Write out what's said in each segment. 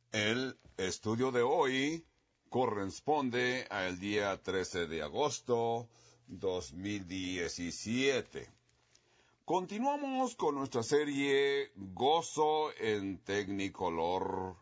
El estudio de hoy corresponde al día 13 de agosto 2017. Continuamos con nuestra serie Gozo en Tecnicolor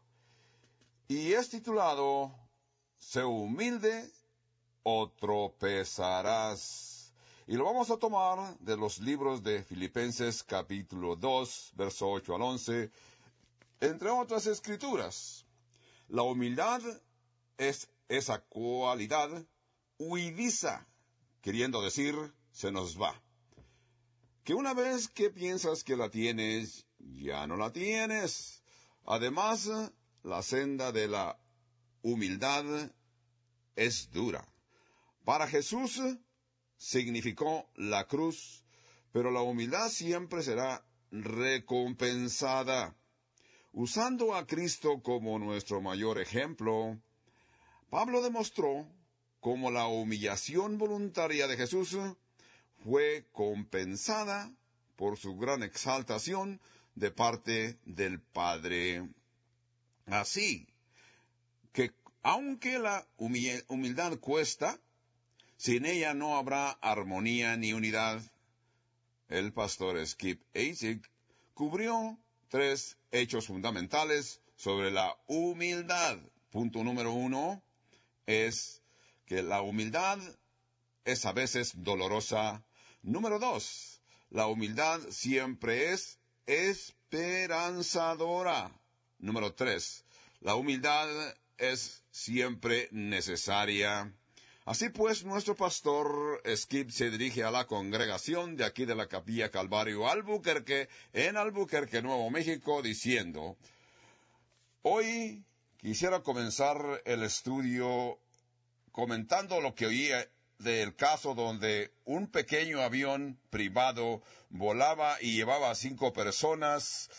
y es titulado Sé humilde o tropezarás. Y lo vamos a tomar de los libros de Filipenses capítulo 2, verso 8 al 11, entre otras escrituras. La humildad es esa cualidad huidiza, queriendo decir, se nos va. Que una vez que piensas que la tienes, ya no la tienes. Además, la senda de la humildad es dura. Para Jesús significó la cruz, pero la humildad siempre será recompensada. Usando a Cristo como nuestro mayor ejemplo, Pablo demostró cómo la humillación voluntaria de Jesús fue compensada por su gran exaltación de parte del Padre. Así que, aunque la humildad cuesta, sin ella no habrá armonía ni unidad. El pastor Skip Heitzig cubrió 3 hechos fundamentales sobre la humildad. Punto número 1 es que la humildad es a veces dolorosa. Número 2, la humildad siempre es esperanzadora. Número 3, la humildad es siempre necesaria. Así pues, nuestro pastor Skip se dirige a la congregación de aquí de la Capilla Calvario Albuquerque, en Albuquerque, Nuevo México, diciendo: hoy quisiera comenzar el estudio comentando lo que oí del caso donde un pequeño avión privado volaba y llevaba a 5 personas.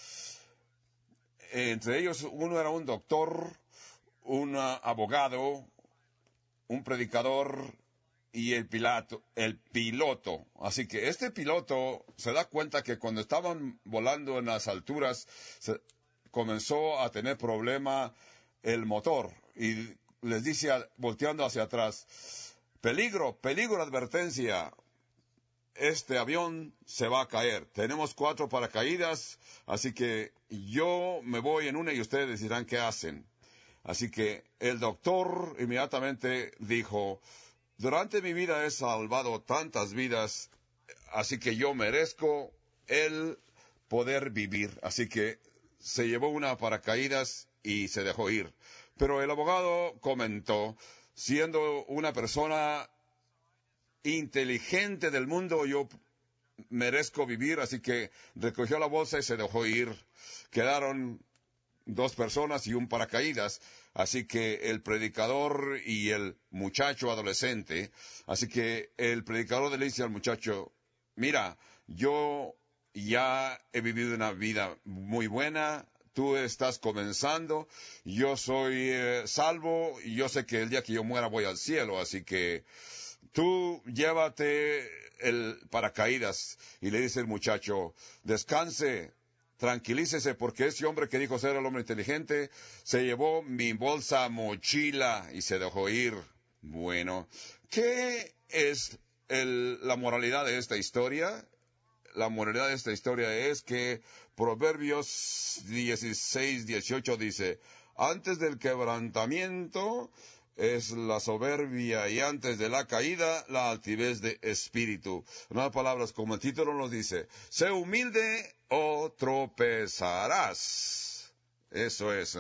Entre ellos, uno era un doctor, un abogado, un predicador y el piloto. Así que este piloto se da cuenta que cuando estaban volando en las alturas, comenzó a tener problema el motor. Y les dice, volteando hacia atrás: peligro, advertencia. Este avión se va a caer. Tenemos 4 paracaídas, así que yo me voy en una y ustedes dirán qué hacen. Así que el doctor inmediatamente dijo: durante mi vida he salvado tantas vidas, así que yo merezco el poder vivir. Así que se llevó una paracaídas y se dejó ir. Pero el abogado comentó: siendo una persona inteligente del mundo, yo merezco vivir, así que recogió la bolsa y se dejó ir. Quedaron 2 personas y un paracaídas, así que el predicador y el muchacho adolescente. Así que el predicador le dice al muchacho: mira, yo ya he vivido una vida muy buena, tú estás comenzando, yo soy salvo, y yo sé que el día que yo muera voy al cielo, así que tú llévate el paracaídas. Y le dice el muchacho: descanse, tranquilícese, porque ese hombre que dijo ser el hombre inteligente se llevó mi bolsa mochila y se dejó ir. Bueno, ¿qué es la moralidad de esta historia? La moralidad de esta historia es que Proverbios 16:18 dice: antes del quebrantamiento es la soberbia, y antes de la caída, la altivez de espíritu. En otras palabras, como el título nos dice, sé humilde o tropezarás. Eso es.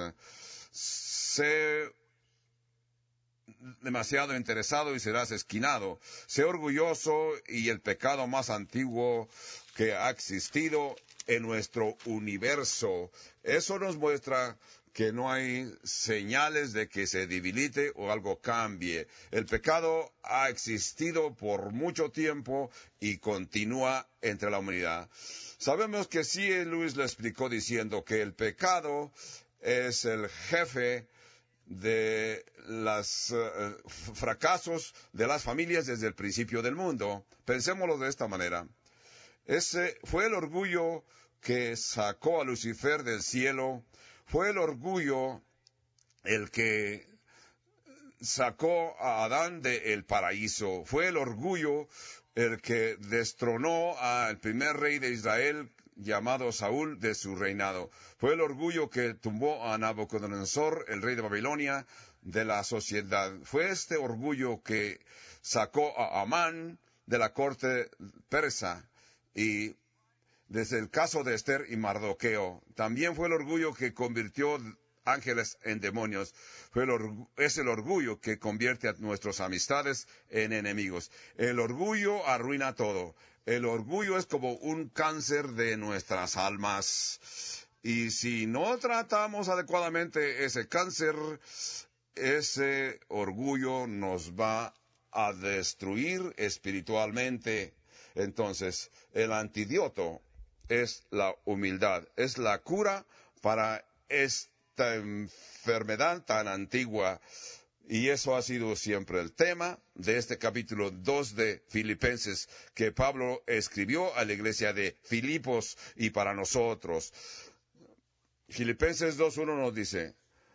Sé demasiado interesado y serás esquinado. Sé orgulloso y el pecado más antiguo que ha existido en nuestro universo. Eso nos muestra que no hay señales de que se debilite o algo cambie. El pecado ha existido por mucho tiempo y continúa entre la humanidad. Sabemos que C.S. Lewis lo explicó diciendo que el pecado es el jefe de los fracasos de las familias desde el principio del mundo. Pensémoslo de esta manera. Ese fue el orgullo que sacó a Lucifer del cielo. Fue el orgullo el que sacó a Adán del paraíso. Fue el orgullo el que destronó al primer rey de Israel, llamado Saúl, de su reinado. Fue el orgullo que tumbó a Nabucodonosor, el rey de Babilonia, de la sociedad. Fue este orgullo que sacó a Amán de la corte persa, y desde el caso de Esther y Mardoqueo. También fue el orgullo que convirtió ángeles en demonios. Es el orgullo que convierte a nuestras amistades en enemigos. El orgullo arruina todo. El orgullo es como un cáncer de nuestras almas. Y si no tratamos adecuadamente ese cáncer, ese orgullo nos va a destruir espiritualmente. Entonces, el antídoto es la humildad, es la cura para esta enfermedad tan antigua. Y eso ha sido siempre el tema de este capítulo 2 de Filipenses, que Pablo escribió a la iglesia de Filipos y para nosotros. Filipenses 2:1 nos dice,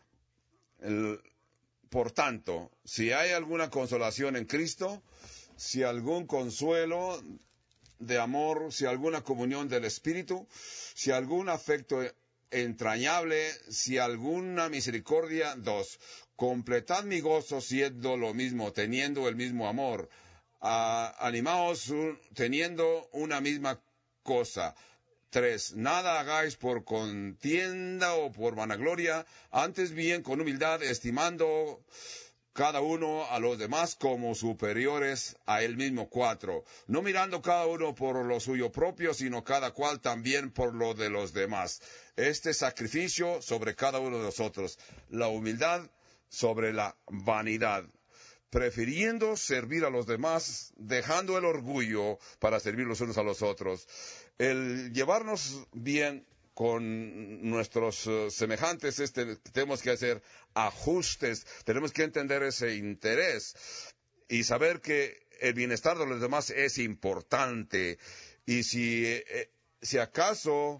por tanto, si hay alguna consolación en Cristo, si algún consuelo de amor, si alguna comunión del Espíritu, si algún afecto entrañable, si alguna misericordia, 2. Completad mi gozo siendo lo mismo, teniendo el mismo amor. Animaos teniendo una misma cosa. 3. Nada hagáis por contienda o por vanagloria, antes bien con humildad, estimando cada uno a los demás como superiores a él mismo. 4. No mirando cada uno por lo suyo propio, sino cada cual también por lo de los demás. Este sacrificio sobre cada uno de nosotros. La humildad sobre la vanidad. Prefiriendo servir a los demás, dejando el orgullo para servir los unos a los otros. El llevarnos bien con nuestros semejantes, tenemos que hacer ajustes, tenemos que entender ese interés y saber que el bienestar de los demás es importante. Y si acaso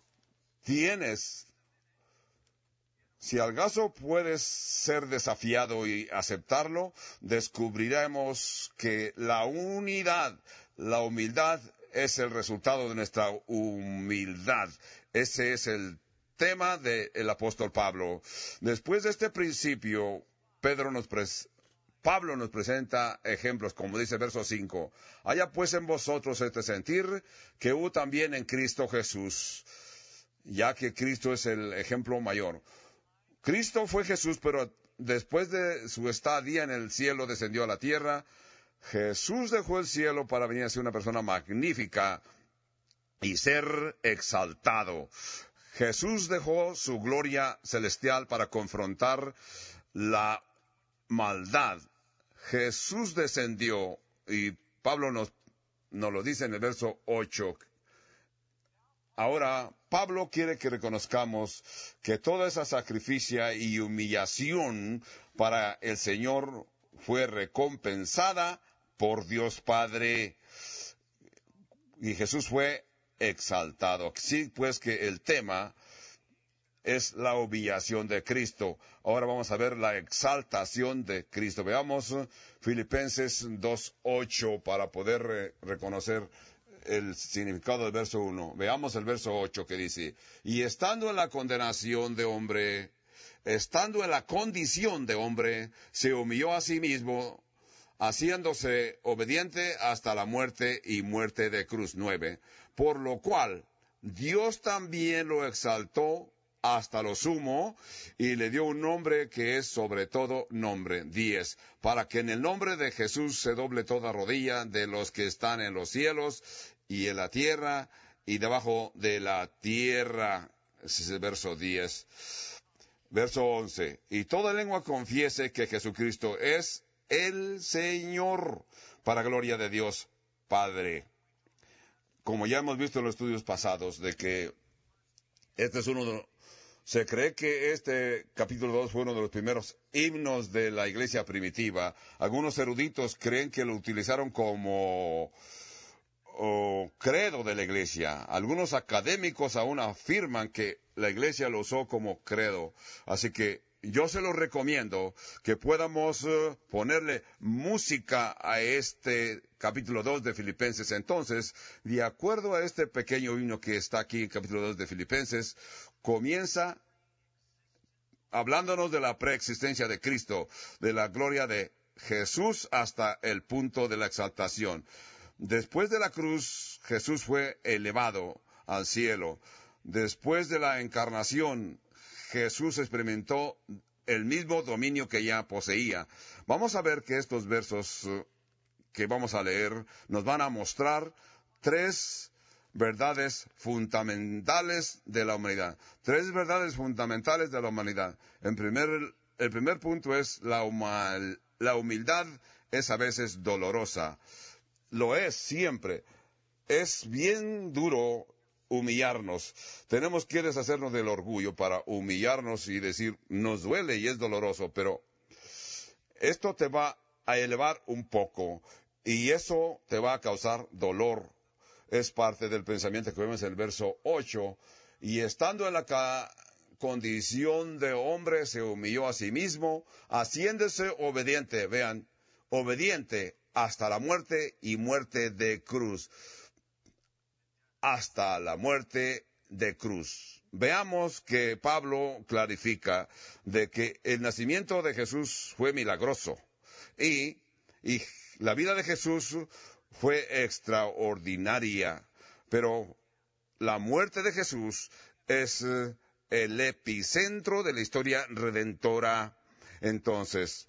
si al caso puedes ser desafiado y aceptarlo, descubriremos que la humildad es el resultado de nuestra humildad. Ese es el tema del apóstol Pablo. Después de este principio, Pablo nos presenta ejemplos, como dice el verso 5. Haya pues en vosotros este sentir que hubo también en Cristo Jesús, ya que Cristo es el ejemplo mayor. Cristo fue Jesús, pero después de su estadía en el cielo descendió a la tierra. Jesús dejó el cielo para venir a ser una persona magnífica y ser exaltado. Jesús dejó su gloria celestial para confrontar la maldad. Jesús descendió, y Pablo nos lo dice en el verso 8. Ahora, Pablo quiere que reconozcamos que toda esa sacrificio y humillación para el Señor fue recompensada por Dios Padre, y Jesús fue exaltado. Sí, pues que el tema es la humillación de Cristo. Ahora vamos a ver la exaltación de Cristo. Veamos Filipenses 2:8 para poder reconocer el significado del verso 1. Veamos el verso 8 que dice, y estando en la condición de hombre, se humilló a sí mismo, haciéndose obediente hasta la muerte y muerte de cruz. 9. Por lo cual Dios también lo exaltó hasta lo sumo, y le dio un nombre que es sobre todo nombre. 10. Para que en el nombre de Jesús se doble toda rodilla de los que están en los cielos y en la tierra y debajo de la tierra. Ese es el verso 10. Verso 11. Y toda lengua confiese que Jesucristo es el Señor, para gloria de Dios Padre. Como ya hemos visto en los estudios pasados, de que se cree que este capítulo 2 fue uno de los primeros himnos de la iglesia primitiva. Algunos eruditos creen que lo utilizaron como credo de la iglesia. Algunos académicos aún afirman que la iglesia lo usó como credo. Así que yo se lo recomiendo que podamos ponerle música a este capítulo 2 de Filipenses. Entonces, de acuerdo a este pequeño himno que está aquí en capítulo 2 de Filipenses, comienza hablándonos de la preexistencia de Cristo, de la gloria de Jesús hasta el punto de la exaltación. Después de la cruz, Jesús fue elevado al cielo. Después de la encarnación, Jesús experimentó el mismo dominio que ya poseía. Vamos a ver que estos versos que vamos a leer nos van a mostrar tres verdades fundamentales de la humanidad. Tres verdades fundamentales de la humanidad. El primer punto es la humildad es a veces dolorosa. Lo es siempre. Es bien duro humillarnos. Tenemos que deshacernos del orgullo para humillarnos y decir, nos duele y es doloroso, pero esto te va a elevar un poco y eso te va a causar dolor. Es parte del pensamiento que vemos en el verso 8. Y estando en la condición de hombre, se humilló a sí mismo, haciéndose obediente, vean, obediente hasta la muerte y muerte de cruz. Hasta la muerte de cruz. Veamos que Pablo clarifica de que el nacimiento de Jesús fue milagroso y la vida de Jesús fue extraordinaria, pero la muerte de Jesús es el epicentro de la historia redentora. Entonces,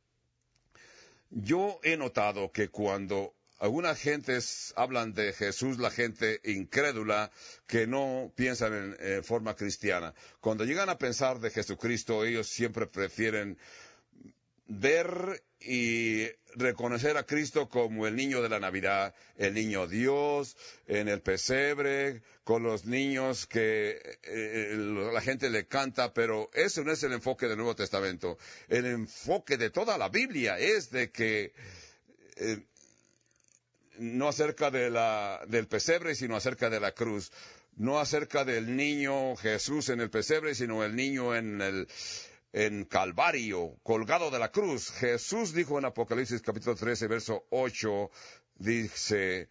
yo he notado que cuando algunas gentes hablan de Jesús, la gente incrédula que no piensan en forma cristiana, cuando llegan a pensar de Jesucristo, ellos siempre prefieren ver y reconocer a Cristo como el niño de la Navidad, el niño Dios, en el pesebre, con los niños que la gente le canta, pero ese no es el enfoque del Nuevo Testamento. El enfoque de toda la Biblia es de que no acerca del pesebre, sino acerca de la cruz. No acerca del niño Jesús en el pesebre, sino el niño en Calvario, colgado de la cruz. Jesús dijo en Apocalipsis capítulo 13, verso 8, dice,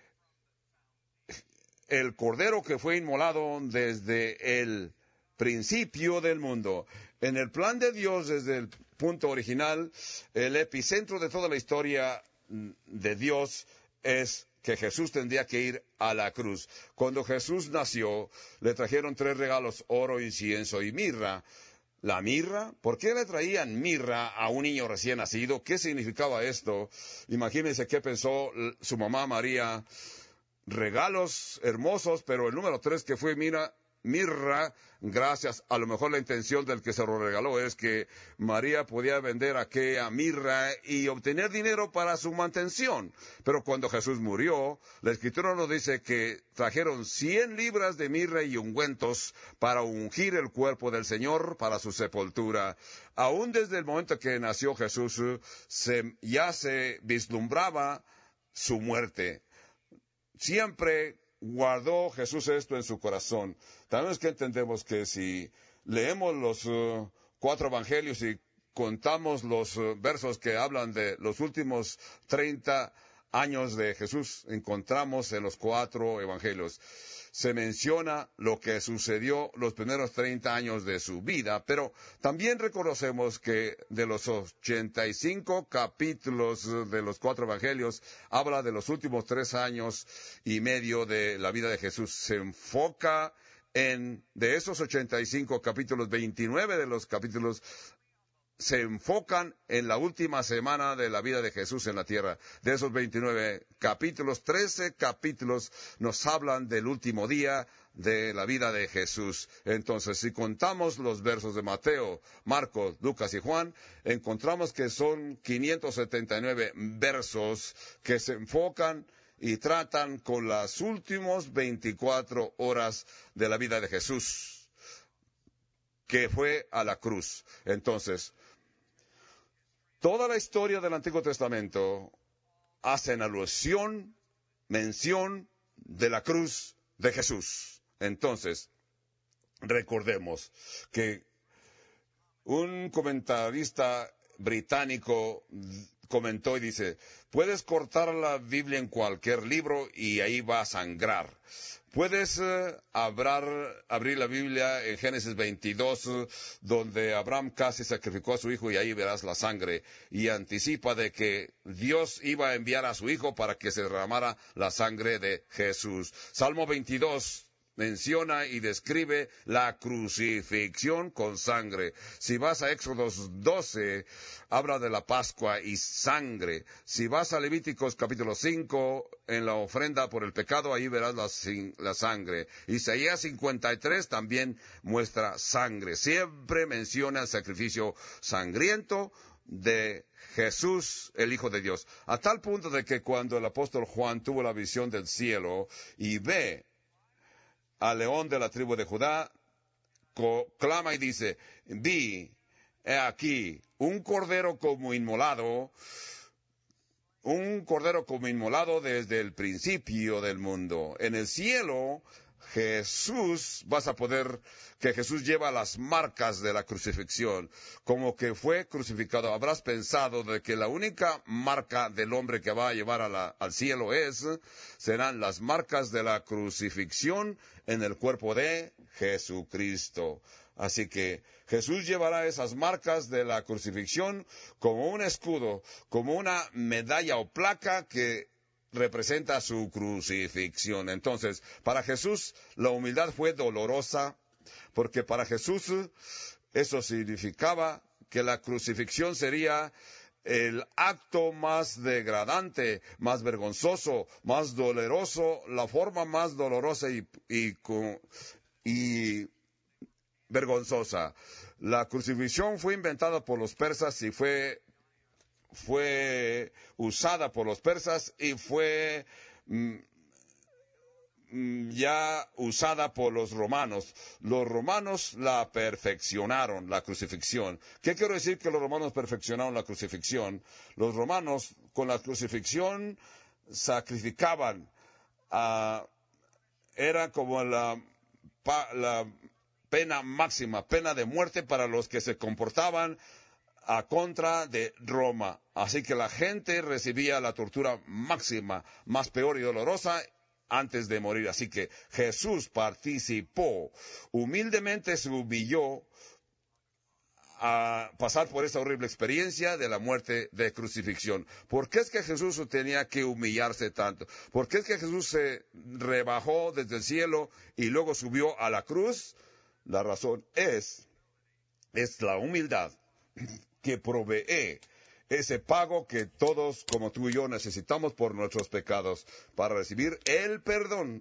el cordero que fue inmolado desde el principio del mundo. En el plan de Dios, desde el punto original, el epicentro de toda la historia de Dios es que Jesús tendría que ir a la cruz. Cuando Jesús nació, le trajeron 3 regalos, oro, incienso y mirra. La mirra, ¿por qué le traían mirra a un niño recién nacido? ¿Qué significaba esto? Imagínense qué pensó su mamá María. Regalos hermosos, pero el número 3 que fue mirra, gracias, a lo mejor la intención del que se lo regaló es que María podía vender aquella mirra y obtener dinero para su mantención. Pero cuando Jesús murió, la Escritura nos dice que trajeron 100 libras de mirra y ungüentos para ungir el cuerpo del Señor para su sepultura. Aún desde el momento que nació Jesús, ya se vislumbraba su muerte. Siempre guardó Jesús esto en su corazón. También es que entendemos que si leemos los 4 evangelios y contamos los versos que hablan de los últimos 30 años de Jesús, encontramos en los 4 evangelios. Se menciona lo que sucedió los primeros 30 años de su vida, pero también reconocemos que de los 85 capítulos de los 4 evangelios, habla de los últimos 3 años y medio de la vida de Jesús. Se enfoca de esos 85 capítulos, 29 de los capítulos se enfocan en la última semana de la vida de Jesús en la tierra. De esos 29 capítulos, 13 capítulos nos hablan del último día de la vida de Jesús. Entonces, si contamos los versos de Mateo, Marcos, Lucas y Juan, encontramos que son 579 versos que se enfocan y tratan con las últimas 24 horas de la vida de Jesús, que fue a la cruz. Entonces, toda la historia del Antiguo Testamento hace alusión, mención de la cruz de Jesús. Entonces, recordemos que Un comentarista británico comentó y dice, puedes cortar la Biblia en cualquier libro y ahí va a sangrar. Puedes abrir la Biblia en Génesis 22, donde Abraham casi sacrificó a su hijo y ahí verás la sangre. Y anticipa de que Dios iba a enviar a su hijo para que se derramara la sangre de Jesús. Salmo 22 menciona y describe la crucifixión con sangre. Si vas a Éxodos 12, habla de la Pascua y sangre. Si vas a Levíticos capítulo 5, en la ofrenda por el pecado, ahí verás la sangre. Isaías 53 también muestra sangre. Siempre menciona el sacrificio sangriento de Jesús, el Hijo de Dios. A tal punto de que cuando el apóstol Juan tuvo la visión del cielo y ve al león de la tribu de Judá, clama y dice, vi, he aquí, un cordero como inmolado desde el principio del mundo. En el cielo, Jesús lleva las marcas de la crucifixión, como que fue crucificado. Habrás pensado de que la única marca del hombre que va a llevar al cielo serán las marcas de la crucifixión en el cuerpo de Jesucristo. Así que Jesús llevará esas marcas de la crucifixión como un escudo, como una medalla o placa que representa su crucifixión. Entonces, para Jesús la humildad fue dolorosa, porque para Jesús eso significaba que la crucifixión sería el acto más degradante, más vergonzoso, más doloroso, la forma más dolorosa y vergonzosa. La crucifixión fue inventada por los persas y fue usada por los persas y fue ya usada por los romanos. Los romanos la perfeccionaron, la crucifixión. ¿Qué quiero decir que los romanos perfeccionaron la crucifixión? Los romanos con la crucifixión sacrificaban, era como la pena máxima, pena de muerte para los que se comportaban a contra de Roma. Así que la gente recibía la tortura máxima, más peor y dolorosa, antes de morir. Así que Jesús participó, humildemente se humilló a pasar por esa horrible experiencia de la muerte de crucifixión. ¿Por qué es que Jesús tenía que humillarse tanto? ¿Por qué es que Jesús se rebajó desde el cielo y luego subió a la cruz? La razón es la humildad que provee ese pago que todos, como tú y yo, necesitamos por nuestros pecados para recibir el perdón.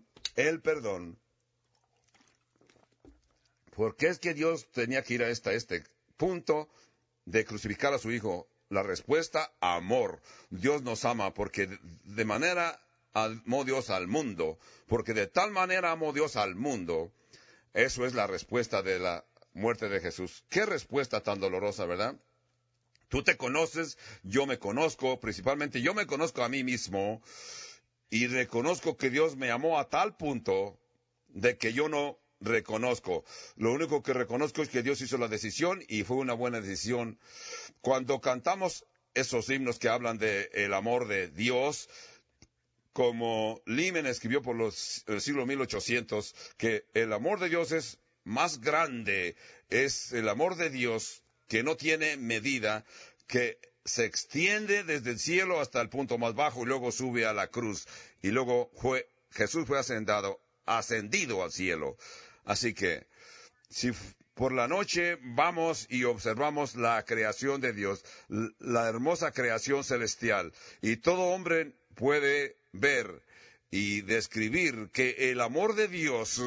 ¿Por qué es que Dios tenía que ir a este punto de crucificar a su Hijo? La respuesta, amor. Dios nos ama porque de manera amó Dios al mundo, porque de tal manera amó Dios al mundo. Eso es la respuesta de la muerte de Jesús. Qué respuesta tan dolorosa, ¿verdad? Tú te conoces, yo me conozco, principalmente yo me conozco a mí mismo y reconozco que Dios me amó a tal punto de que yo no reconozco. Lo único que reconozco es que Dios hizo la decisión y fue una buena decisión. Cuando cantamos esos himnos que hablan del amor de Dios, como Limen escribió por el siglo 1800, que el amor de Dios es más grande, es el amor de Dios que no tiene medida, que se extiende desde el cielo hasta el punto más bajo y luego sube a la cruz. Y luego Jesús fue ascendido al cielo. Así que, si por la noche vamos y observamos la creación de Dios, la hermosa creación celestial, y todo hombre puede ver y describir que el amor de Dios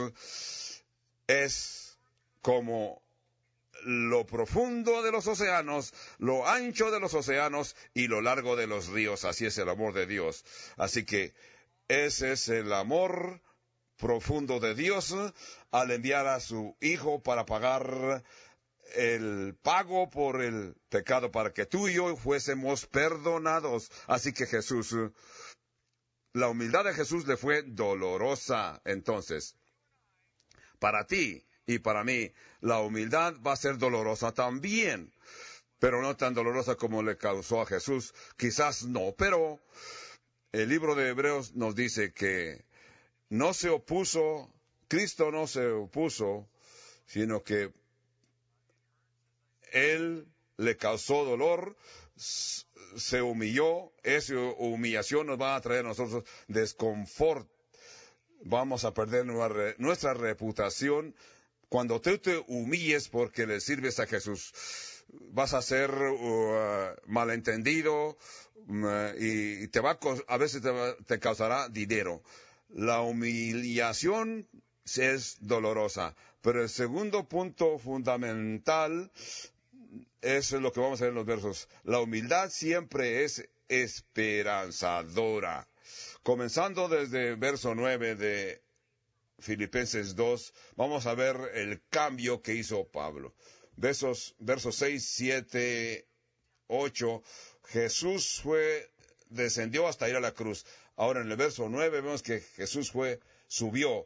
es como lo profundo de los océanos, lo ancho de los océanos y lo largo de los ríos. Así es el amor de Dios. Así que ese es el amor profundo de Dios al enviar a su Hijo para pagar el pago por el pecado, para que tú y yo fuésemos perdonados. Así que la humildad de Jesús le fue dolorosa. Entonces, para ti y para mí la humildad va a ser dolorosa también, pero no tan dolorosa como le causó a Jesús. Quizás no, pero el libro de Hebreos nos dice que no se opuso, Cristo no se opuso, sino que Él le causó dolor, se humilló. Esa humillación nos va a traer a nosotros desconfort. Vamos a perder nuestra reputación. Cuando tú te humilles porque le sirves a Jesús, vas a ser malentendido y a veces te causará dinero. La humillación es dolorosa, pero el segundo punto fundamental es lo que vamos a ver en los versos. La humildad siempre es esperanzadora. Comenzando desde verso 9 de Filipenses 2, vamos a ver el cambio que hizo Pablo. Versos 6, 7, 8, Jesús descendió hasta ir a la cruz. Ahora en el verso 9 vemos que Jesús subió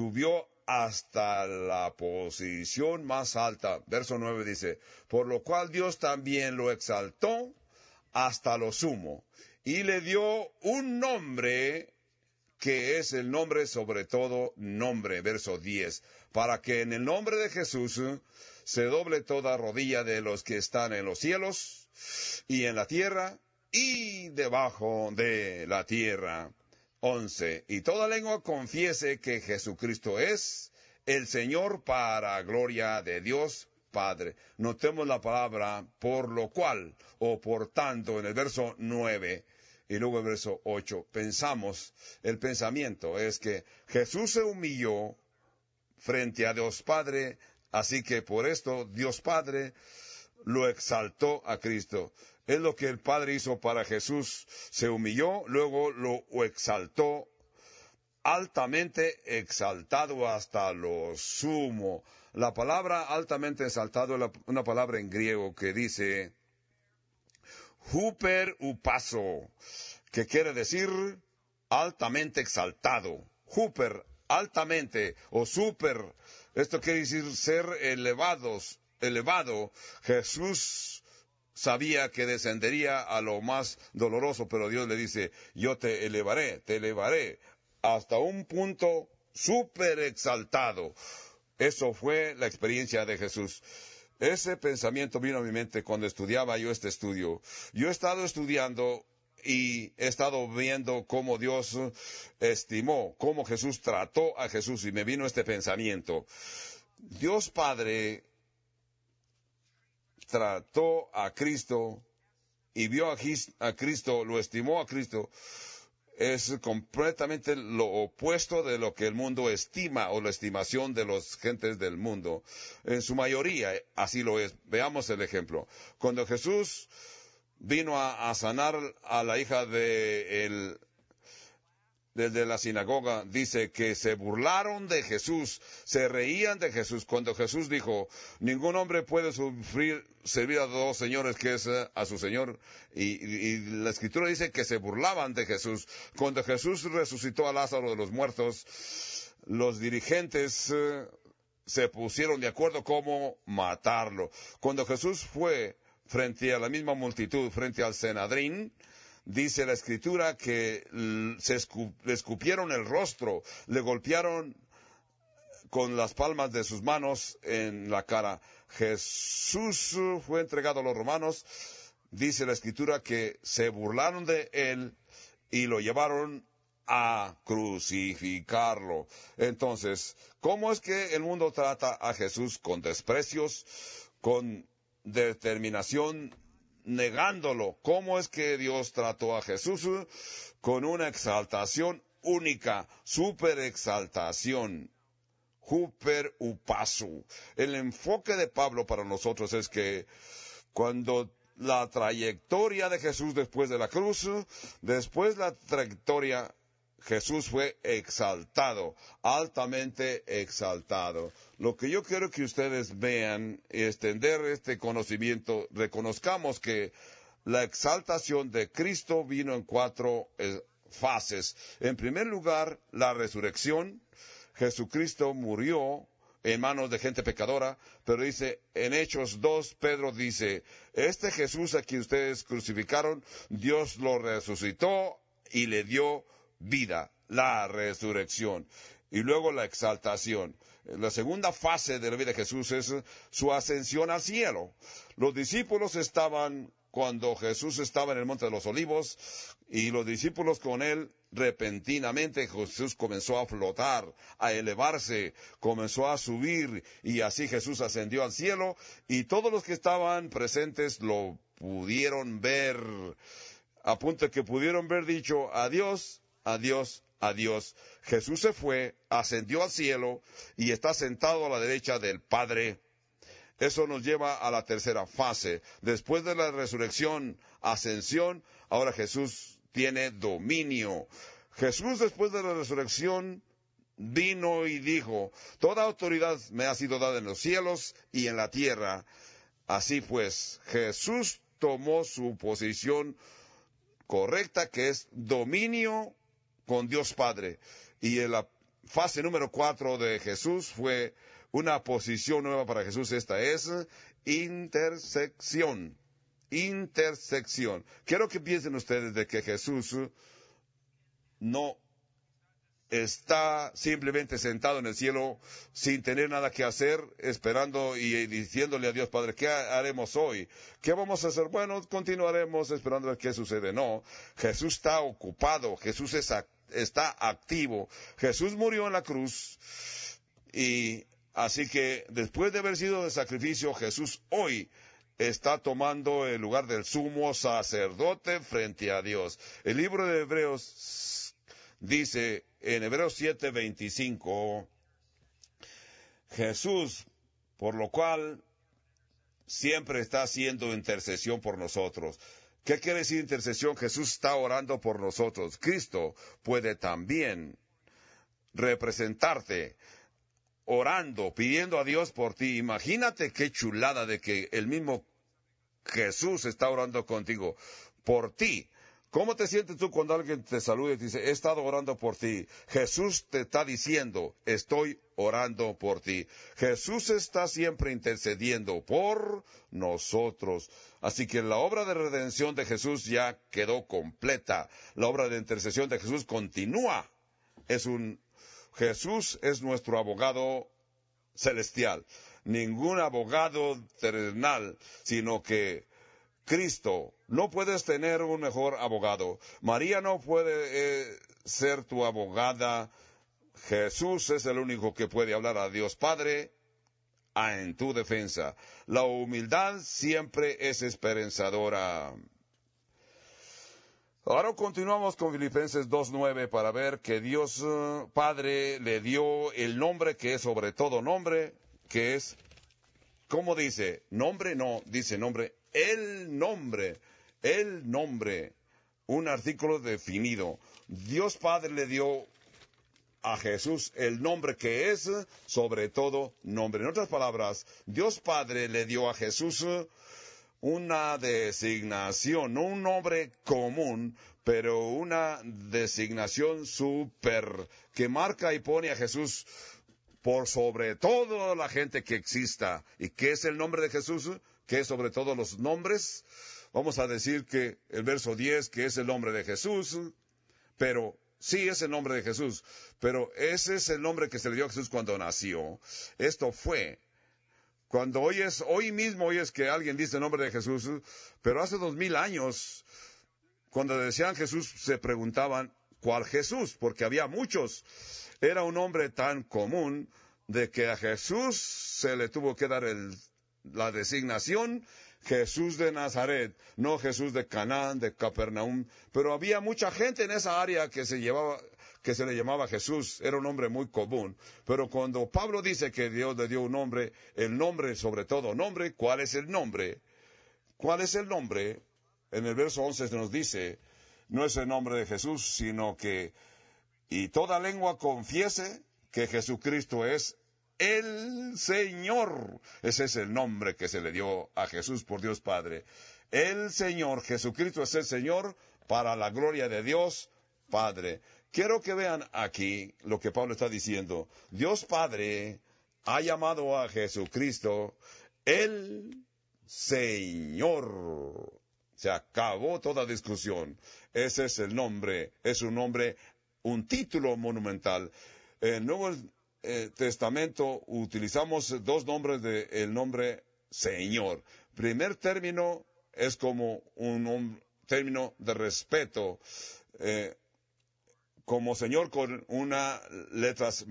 hasta la posición más alta. Verso 9 dice, por lo cual Dios también lo exaltó hasta lo sumo y le dio un nombre que es el nombre sobre todo nombre. Verso 10, para que en el nombre de Jesús se doble toda rodilla de los que están en los cielos y en la tierra y debajo de la tierra. 11, y toda lengua confiese que Jesucristo es el Señor para gloria de Dios Padre. Notemos la palabra por lo cual o por tanto en el verso 9 y luego el verso 8. El pensamiento es que Jesús se humilló frente a Dios Padre, así que por esto Dios Padre lo exaltó a Cristo. Es lo que el Padre hizo para Jesús. Se humilló, luego lo exaltó, altamente exaltado hasta lo sumo. La palabra altamente exaltado es una palabra en griego que dice huper upaso, que quiere decir altamente exaltado. Huper, altamente, o super, esto quiere decir ser elevado. Jesús sabía que descendería a lo más doloroso, pero Dios le dice, yo te elevaré hasta un punto súper exaltado. Eso fue la experiencia de Jesús. Ese pensamiento vino a mi mente cuando estudiaba yo este estudio. Yo he estado estudiando y he estado viendo cómo Dios estimó, cómo Jesús trató a Jesús, y me vino este pensamiento. Dios Padre trató a Cristo y vio a Cristo, lo estimó a Cristo. Es completamente lo opuesto de lo que el mundo estima o la estimación de las gentes del mundo. En su mayoría así lo es. Veamos el ejemplo. Cuando Jesús vino a sanar a la hija de la sinagoga, dice que se burlaron de Jesús, se reían de Jesús, cuando Jesús dijo, ningún hombre puede servir a dos señores, que es a su Señor, y la Escritura dice que se burlaban de Jesús. Cuando Jesús resucitó a Lázaro de los muertos, los dirigentes se pusieron de acuerdo cómo matarlo. Cuando Jesús fue frente a la misma multitud, frente al Sanedrín, dice la Escritura que le escupieron el rostro, le golpearon con las palmas de sus manos en la cara. Jesús fue entregado a los romanos. Dice la Escritura que se burlaron de él y lo llevaron a crucificarlo. Entonces, ¿cómo es que el mundo trata a Jesús? Con desprecios, con determinación, negándolo. ¿Cómo es que Dios trató a Jesús? Con una exaltación única, super exaltación, huper upasu. El enfoque de Pablo para nosotros es que cuando la trayectoria de Jesús después de la cruz, después la trayectoria, Jesús fue exaltado, altamente exaltado. Lo que yo quiero que ustedes vean y extender este conocimiento, reconozcamos que la exaltación de Cristo vino en 4 fases. En primer lugar, la resurrección. Jesucristo murió en manos de gente pecadora, pero dice, en Hechos 2, Pedro dice, este Jesús a quien ustedes crucificaron, Dios lo resucitó y le dio vida, la resurrección, y luego la exaltación. La segunda fase de la vida de Jesús es su ascensión al cielo. Los discípulos estaban, cuando Jesús estaba en el Monte de los Olivos, y los discípulos con él, repentinamente Jesús comenzó a flotar, a elevarse, comenzó a subir, y así Jesús ascendió al cielo, y todos los que estaban presentes lo pudieron ver, a punto de que pudieron ver dicho, adiós, adiós, adiós. Jesús se fue, ascendió al cielo, y está sentado a la derecha del Padre. Eso nos lleva a la tercera fase. Después de la resurrección, ascensión, ahora Jesús tiene dominio. Jesús, después de la resurrección, vino y dijo, toda autoridad me ha sido dada en los cielos y en la tierra. Así pues, Jesús tomó su posición correcta, que es dominio con Dios Padre. Y en la fase número 4 de Jesús fue una posición nueva para Jesús. Esta es intersección. Intersección. Quiero que piensen ustedes de que Jesús no está simplemente sentado en el cielo sin tener nada que hacer, esperando y diciéndole a Dios Padre, ¿qué haremos hoy? ¿Qué vamos a hacer? Bueno, continuaremos esperando a ver qué sucede. No, Jesús está ocupado, Jesús está activo. Jesús murió en la cruz, y así que después de haber sido de sacrificio, Jesús hoy está tomando el lugar del sumo sacerdote frente a Dios. El libro de Hebreos dice en Hebreos 7:25, Jesús, por lo cual siempre está haciendo intercesión por nosotros. ¿Qué quiere decir intercesión? Jesús está orando por nosotros. Cristo puede también representarte orando, pidiendo a Dios por ti. Imagínate qué chulada de que el mismo Jesús está orando contigo, por ti. ¿Cómo te sientes tú cuando alguien te saluda y te dice, he estado orando por ti? Jesús te está diciendo, estoy orando por ti. Jesús está siempre intercediendo por nosotros. Así que la obra de redención de Jesús ya quedó completa. La obra de intercesión de Jesús continúa. Jesús es nuestro abogado celestial. Ningún abogado terrenal, sino que Cristo. No puedes tener un mejor abogado. María no puede ser tu abogada. Jesús es el único que puede hablar a Dios Padre en tu defensa. La humildad siempre es esperanzadora. Ahora continuamos con Filipenses 2:9 para ver que Dios Padre le dio el nombre que es sobre todo nombre, que es, ¿cómo dice? Nombre no, dice nombre. El nombre, un artículo definido. Dios Padre le dio a Jesús el nombre que es sobre todo nombre. En otras palabras, Dios Padre le dio a Jesús una designación, no un nombre común, pero una designación súper, que marca y pone a Jesús por sobre toda la gente que exista. ¿Y qué es el nombre de Jesús? ¿Qué es sobre todos los nombres? Vamos a decir que el verso 10, que es el nombre de Jesús, pero sí es el nombre de Jesús, pero ese es el nombre que se le dio a Jesús cuando nació. Esto fue, cuando hoy mismo oyes que alguien dice el nombre de Jesús, pero hace 2000 años, cuando decían Jesús, se preguntaban, ¿cuál Jesús? Porque había muchos. Era un nombre tan común de que a Jesús se le tuvo que dar la designación Jesús de Nazaret, no Jesús de Canaán, de Capernaum, pero había mucha gente en esa área que se le llamaba Jesús, era un nombre muy común. Pero cuando Pablo dice que Dios le dio un nombre, el nombre sobre todo nombre, ¿cuál es el nombre? ¿Cuál es el nombre? En el verso 11 se nos dice, no es el nombre de Jesús, sino que, y toda lengua confiese que Jesucristo es el Señor. Ese es el nombre que se le dio a Jesús por Dios Padre. El Señor, Jesucristo es el Señor para la gloria de Dios Padre. Quiero que vean aquí lo que Pablo está diciendo. Dios Padre ha llamado a Jesucristo el Señor. Se acabó toda discusión. Ese es el nombre, es un nombre, un título monumental. En el Nuevo Testamento utilizamos dos nombres del nombre Señor. Primer término es como un término de respeto, como Señor con unas letras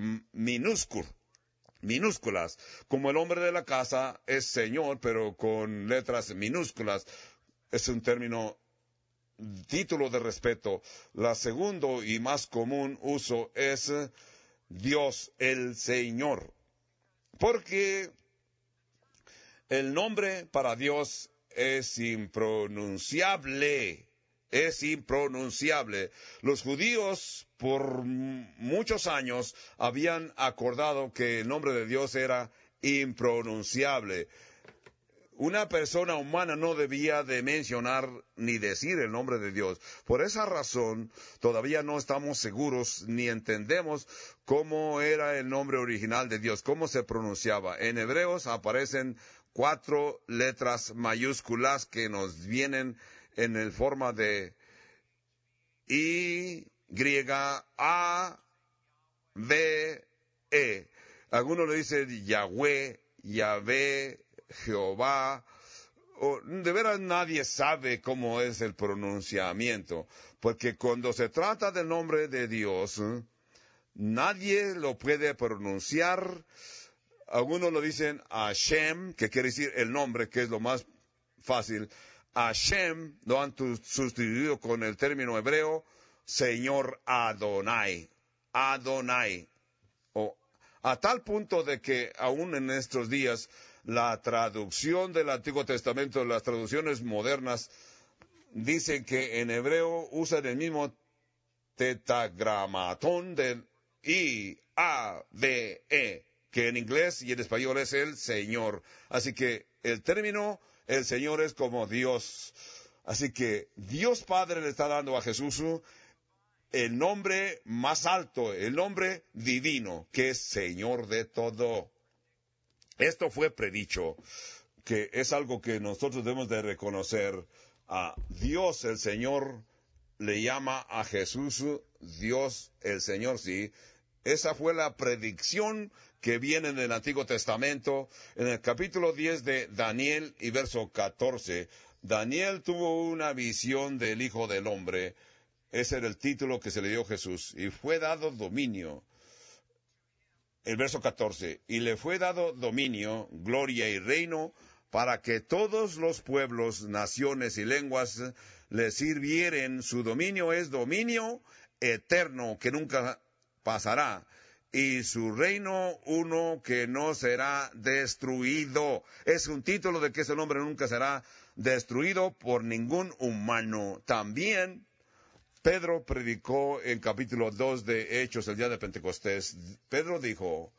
minúsculas, como el hombre de la casa es Señor, pero con letras minúsculas. Es un título de respeto. La segundo y más común uso es Dios el Señor, porque el nombre para Dios es impronunciable. Es impronunciable. Los judíos por muchos años habían acordado que el nombre de Dios era impronunciable. Una persona humana no debía de mencionar ni decir el nombre de Dios. Por esa razón, todavía no estamos seguros ni entendemos cómo era el nombre original de Dios, cómo se pronunciaba. En Hebreos aparecen 4 letras mayúsculas que nos vienen en el forma de I, A, B, E. Algunos le dicen Yahweh, Yahvé, Jehová. De veras nadie sabe cómo es el pronunciamiento, porque cuando se trata del nombre de Dios, nadie lo puede pronunciar. Algunos lo dicen Hashem, que quiere decir el nombre, que es lo más fácil. Hashem lo han sustituido con el término hebreo Señor Adonai. Adonai. A tal punto de que aún en estos días la traducción del Antiguo Testamento, las traducciones modernas, dicen que en hebreo usan el mismo tetragramatón del I, A, B, E, que en inglés y en español es el Señor. Así que el término, el Señor es como Dios. Así que Dios Padre le está dando a Jesús el nombre más alto, el nombre divino, que es Señor de todo. Esto fue predicho, que es algo que nosotros debemos de reconocer. A Dios el Señor le llama a Jesús Dios el Señor, sí. Esa fue la predicción que viene en el Antiguo Testamento, en el capítulo 10 de Daniel y verso 14. Daniel tuvo una visión del Hijo del Hombre. Ese era el título que se le dio a Jesús. Y fue dado dominio. El verso 14. Y le fue dado dominio, gloria y reino, para que todos los pueblos, naciones y lenguas le sirvieren. Su dominio es dominio eterno, que nunca pasará. Y su reino uno que no será destruido. Es un título de que ese nombre nunca será destruido por ningún humano. También Pedro predicó en capítulo 2 de Hechos, el día de Pentecostés. Pedro dijo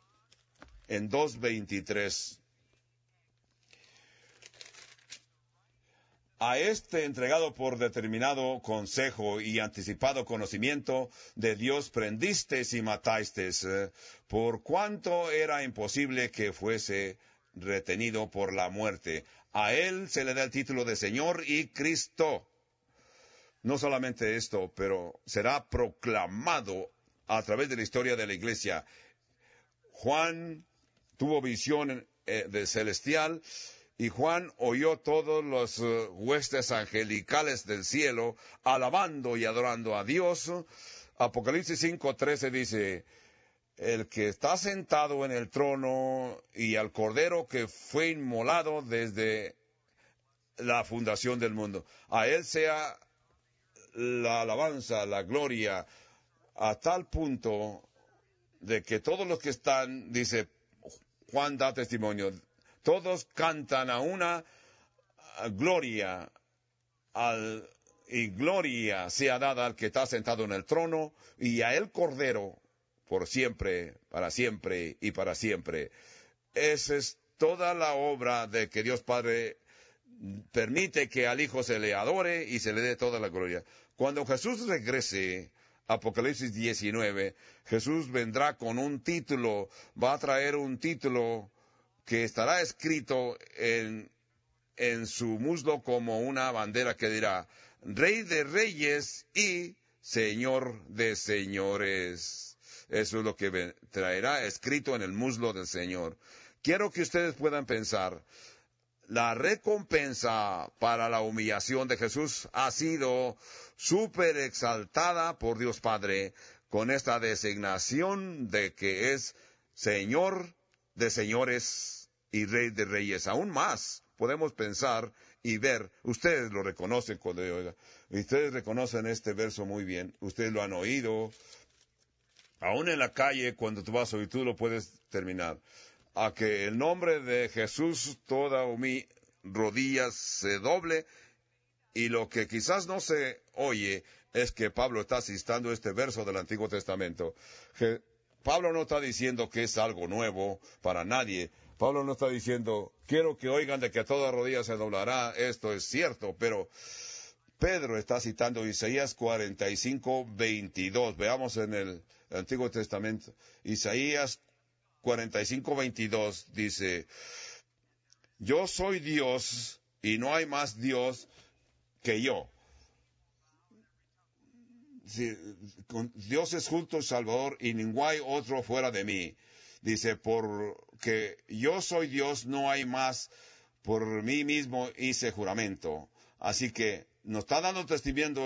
en 2:23, a este entregado por determinado consejo y anticipado conocimiento de Dios prendisteis y matasteis, por cuanto era imposible que fuese retenido por la muerte. A él se le da el título de Señor y Cristo. No solamente esto, pero será proclamado a través de la historia de la iglesia. Juan tuvo visión de celestial y Juan oyó todos los huestes angelicales del cielo alabando y adorando a Dios. Apocalipsis 5:13 dice, el que está sentado en el trono y al Cordero que fue inmolado desde la fundación del mundo. A él sea la alabanza, la gloria, a tal punto de que todos los que están, dice Juan da testimonio, todos cantan a una gloria, y gloria sea dada al que está sentado en el trono y a el Cordero por siempre, y para siempre. Esa es toda la obra de que Dios Padre permite que al Hijo se le adore y se le dé toda la gloria. Cuando Jesús regrese Apocalipsis 19, Jesús vendrá con un título, va a traer un título que estará escrito en su muslo como una bandera que dirá, Rey de Reyes y Señor de Señores. Eso es lo que traerá escrito en el muslo del Señor. Quiero que ustedes puedan pensar, la recompensa para la humillación de Jesús ha sido súper exaltada por Dios Padre con esta designación de que es Señor de señores y Rey de reyes. Aún más podemos pensar y ver, ustedes lo reconocen cuando oigan, ustedes reconocen este verso muy bien, ustedes lo han oído, aún en la calle cuando tú vas a oír, tú lo puedes terminar. A que el nombre de Jesús toda rodilla se doble, y lo que quizás no se oye es que Pablo está citando este verso del Antiguo Testamento. Pablo no está diciendo que es algo nuevo para nadie. Pablo no está diciendo, quiero que oigan de que toda rodilla se doblará, esto es cierto, pero Pedro está citando Isaías 45:22. Veamos en el Antiguo Testamento, Isaías 45:22 dice, yo soy Dios y no hay más Dios que yo. Sí, Dios es justo y salvador y ningún hay otro fuera de mí. Dice, porque yo soy Dios, no hay más, por mí mismo hice juramento. Así que nos está dando testimonio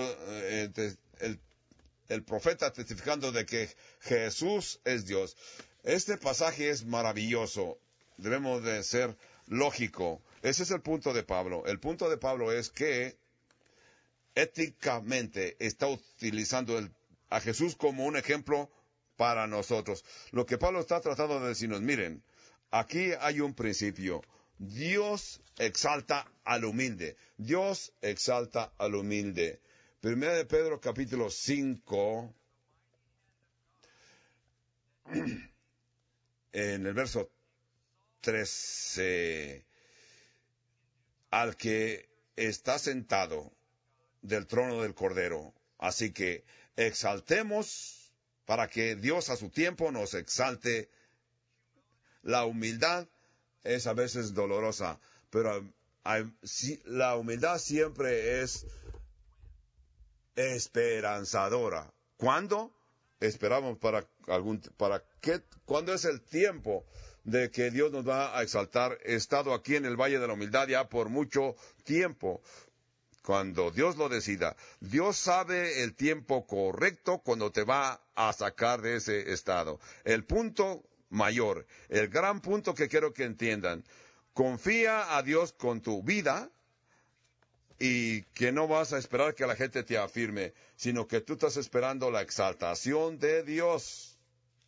el profeta testificando de que Jesús es Dios. Este pasaje es maravilloso. Debemos de ser lógico. Ese es el punto de Pablo. El punto de Pablo es que éticamente está utilizando a Jesús como un ejemplo para nosotros. Lo que Pablo está tratando de decirnos, miren, aquí hay un principio. Dios exalta al humilde. Dios exalta al humilde. Primera de Pedro capítulo 5, en el verso 13, al que está sentado del trono del Cordero. Así que exaltemos para que Dios a su tiempo nos exalte. La humildad es a veces dolorosa, pero la humildad siempre es esperanzadora. ¿Cuándo? Esperamos ¿cuándo es el tiempo de que Dios nos va a exaltar? He estado aquí en el Valle de la Humildad ya por mucho tiempo. Cuando Dios lo decida, Dios sabe el tiempo correcto cuando te va a sacar de ese estado. El punto mayor, el gran punto que quiero que entiendan, confía a Dios con tu vida y que no vas a esperar que la gente te afirme, sino que tú estás esperando la exaltación de Dios.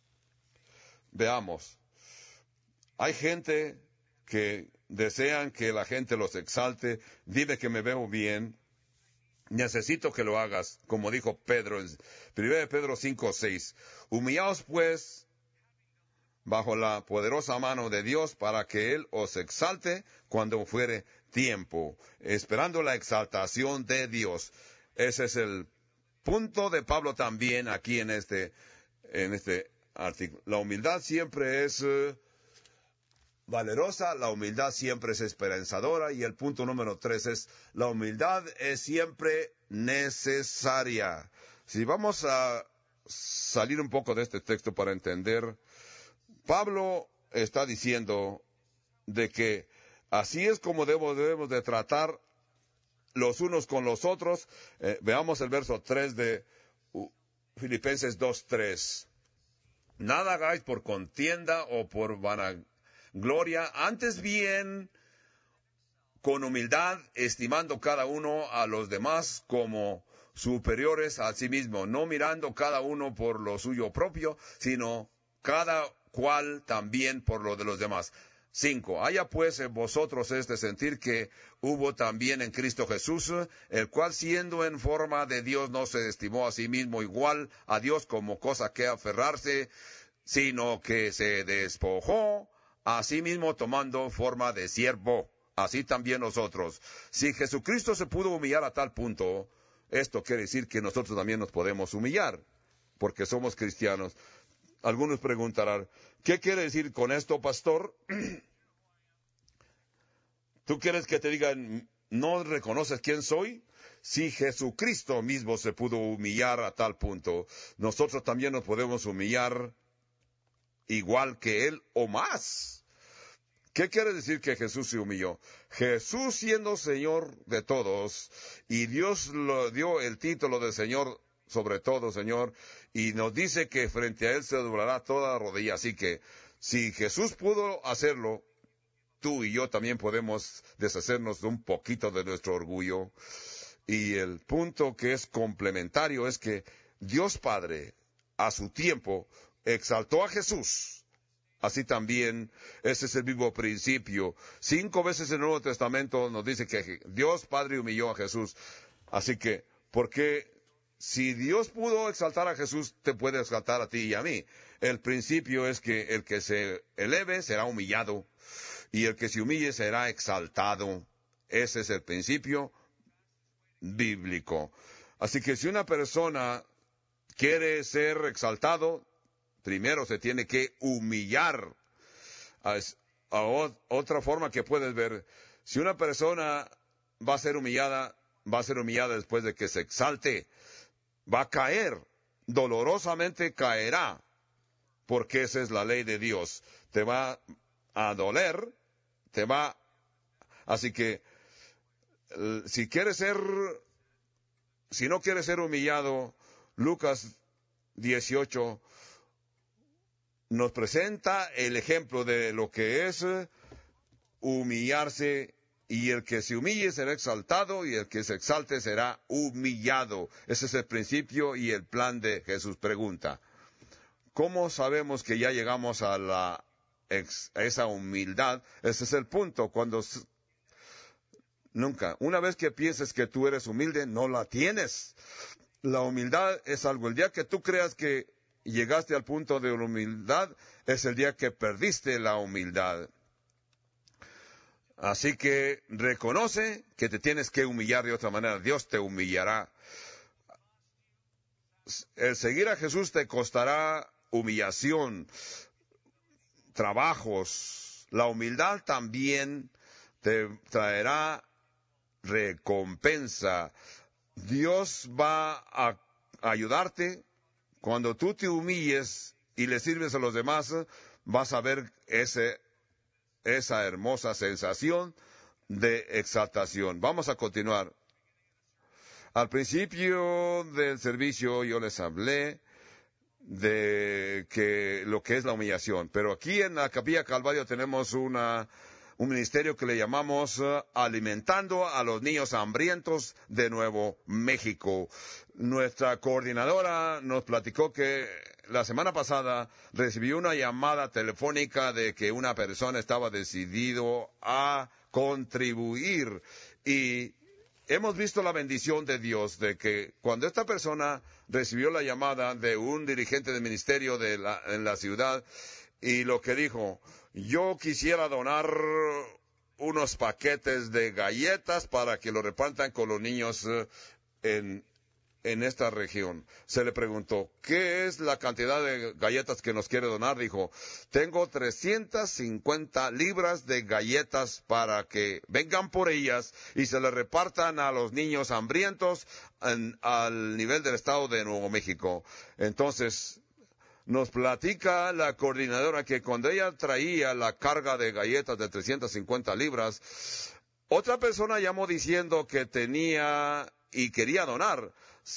Veamos, hay gente que desean que la gente los exalte, dime que me veo bien, necesito que lo hagas, como dijo Pedro en 1 Pedro 5:6. Humillaos pues bajo la poderosa mano de Dios para que Él os exalte cuando fuere tiempo, esperando la exaltación de Dios. Ese es el punto de Pablo también aquí en este artículo. La humildad siempre es valerosa, la humildad siempre es esperanzadora, y el punto número 3 es, la humildad es siempre necesaria. Si vamos a salir un poco de este texto para entender, Pablo está diciendo de que así es como debemos de tratar los unos con los otros. Veamos el verso 3 de Filipenses 2:3. Nada hagáis por contienda o por vanagloria, antes bien con humildad, estimando cada uno a los demás como superiores a sí mismo, no mirando cada uno por lo suyo propio, sino cada cual también por lo de los demás. 5. Haya pues en vosotros este sentir que hubo también en Cristo Jesús, el cual siendo en forma de Dios no se estimó a sí mismo igual a Dios como cosa que aferrarse, sino que se despojó a sí mismo tomando forma de siervo. Así también nosotros. Si Jesucristo se pudo humillar a tal punto, esto quiere decir que nosotros también nos podemos humillar. porque somos cristianos. Algunos preguntarán, ¿qué quiere decir con esto, pastor? ¿Tú quieres que te digan, no reconoces quién soy? Si Jesucristo mismo se pudo humillar a tal punto, nosotros también nos podemos humillar igual que Él o más. ¿Qué quiere decir que Jesús se humilló? Jesús, siendo Señor de todos, y Dios le dio el título de Señor sobre todo, Señor, y nos dice que frente a Él se doblará toda rodilla. Así que, si Jesús pudo hacerlo, tú y yo también podemos deshacernos de un poquito de nuestro orgullo. Y el punto que es complementario es que Dios Padre, a su tiempo, exaltó a Jesús. Así también, ese es el mismo principio. 5 veces en el Nuevo Testamento nos dice que Dios Padre humilló a Jesús. Así que, ¿por qué? Si Dios pudo exaltar a Jesús, te puede exaltar a ti y a mí. El principio es que el que se eleve será humillado, y el que se humille será exaltado. Ese es el principio bíblico. Así que si una persona quiere ser exaltado, primero se tiene que humillar. Otra forma que puedes ver, si una persona va a ser humillada después de que se exalte, va a caer, dolorosamente caerá, porque esa es la ley de Dios. Te va a doler, así que si no quieres ser humillado, Lucas 18 nos presenta el ejemplo de lo que es humillarse, y el que se humille será exaltado, y el que se exalte será humillado. Ese es el principio y el plan de Jesús. Pregunta, ¿cómo sabemos que ya llegamos a esa humildad? Ese es el punto. Nunca. Una vez que pienses que tú eres humilde, no la tienes. La humildad es algo. El día que tú creas que llegaste al punto de la humildad, es el día que perdiste la humildad. Así que reconoce que te tienes que humillar de otra manera. Dios te humillará. El seguir a Jesús te costará humillación, trabajos. La humildad también te traerá recompensa. Dios va a ayudarte. Cuando tú te humilles y le sirves a los demás, vas a ver esa hermosa sensación de exaltación. Vamos a continuar. Al principio del servicio yo les hablé de lo que es la humillación, pero aquí en la Capilla Calvario tenemos un ministerio que le llamamos Alimentando a los Niños Hambrientos de Nuevo México. Nuestra coordinadora nos platicó que la semana pasada recibió una llamada telefónica de que una persona estaba decidido a contribuir, y hemos visto la bendición de Dios de que cuando esta persona recibió la llamada de un dirigente de ministerio en la ciudad, y lo que dijo, yo quisiera donar unos paquetes de galletas para que lo repartan con los niños en esta región. Se le preguntó, ¿qué es la cantidad de galletas que nos quiere donar? Dijo, tengo 350 libras de galletas para que vengan por ellas y se le repartan a los niños hambrientos al nivel del estado de Nuevo México. Entonces, nos platica la coordinadora que cuando ella traía la carga de galletas de 350 libras, otra persona llamó diciendo que tenía y quería donar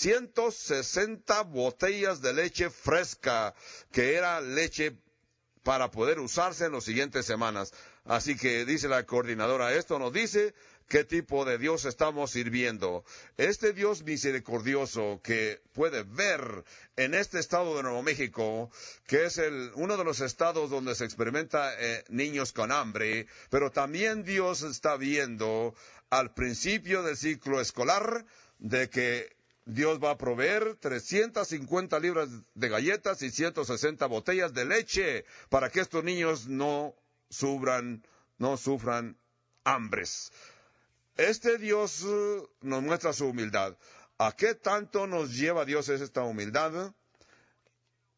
160 botellas de leche fresca, que era leche para poder usarse en las siguientes semanas. Así que dice la coordinadora, esto nos dice qué tipo de Dios estamos sirviendo. Este Dios misericordioso que puede ver en este estado de Nuevo México, que es uno de los estados donde se experimenta niños con hambre, pero también Dios está viendo al principio del ciclo escolar de que Dios va a proveer 350 libras de galletas y 160 botellas de leche para que estos niños no sufran hambres. Este Dios nos muestra su humildad. ¿A qué tanto nos lleva Dios esta humildad?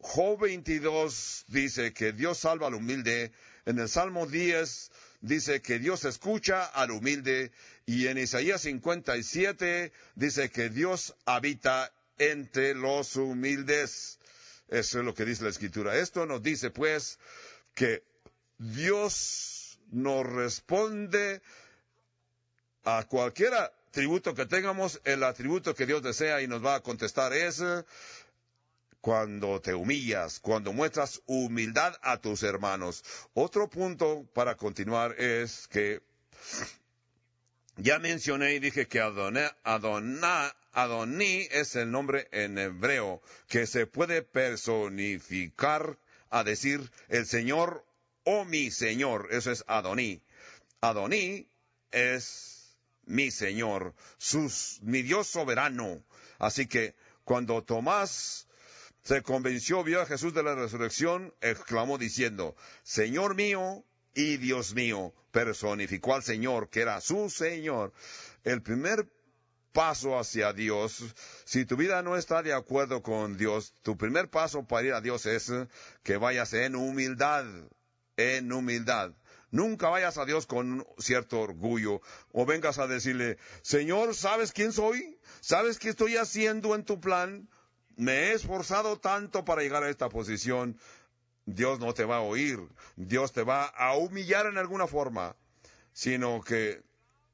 Job 22 dice que Dios salva al humilde. En el Salmo 10 dice que Dios escucha al humilde. Y en Isaías 57 dice que Dios habita entre los humildes. Eso es lo que dice la Escritura. Esto nos dice, pues, que Dios nos responde a cualquier atributo que tengamos. El atributo que Dios desea y nos va a contestar es cuando te humillas, cuando muestras humildad a tus hermanos. Otro punto para continuar es que ya mencioné y dije que Adoní es el nombre en hebreo que se puede personificar a decir el Señor o mi Señor. Eso es Adoní. Adoní es mi Señor, mi Dios soberano. Así que cuando Tomás se convenció, vio a Jesús de la resurrección, exclamó diciendo, Señor mío y Dios mío. Personificó al Señor, que era su Señor. El primer paso hacia Dios, si tu vida no está de acuerdo con Dios, tu primer paso para ir a Dios es que vayas en humildad, en humildad. Nunca vayas a Dios con cierto orgullo o vengas a decirle, Señor, ¿sabes quién soy? ¿Sabes qué estoy haciendo en tu plan? Me he esforzado tanto para llegar a esta posición. Dios no te va a oír, Dios te va a humillar en alguna forma, sino que